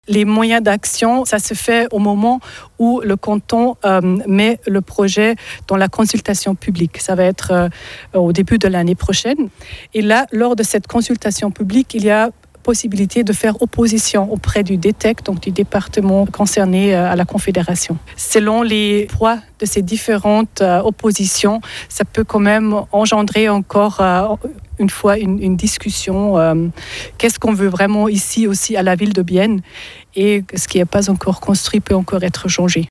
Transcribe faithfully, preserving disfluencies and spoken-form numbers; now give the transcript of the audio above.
Les moyens d'action, ça se fait au moment où le canton euh, met le projet dans la consultation publique. Ça va être euh, au début de l'année prochaine. Et là, lors de cette consultation publique, il y a possibilité de faire opposition auprès du D E T E C, donc du département concerné à la Confédération. Selon les poids de ces différentes euh, oppositions, ça peut quand même engendrer encore euh, une fois une, une discussion. Euh, qu'est-ce qu'on veut vraiment ici aussi à la ville de Bienne, et ce qui n'est pas encore construit peut encore être changé.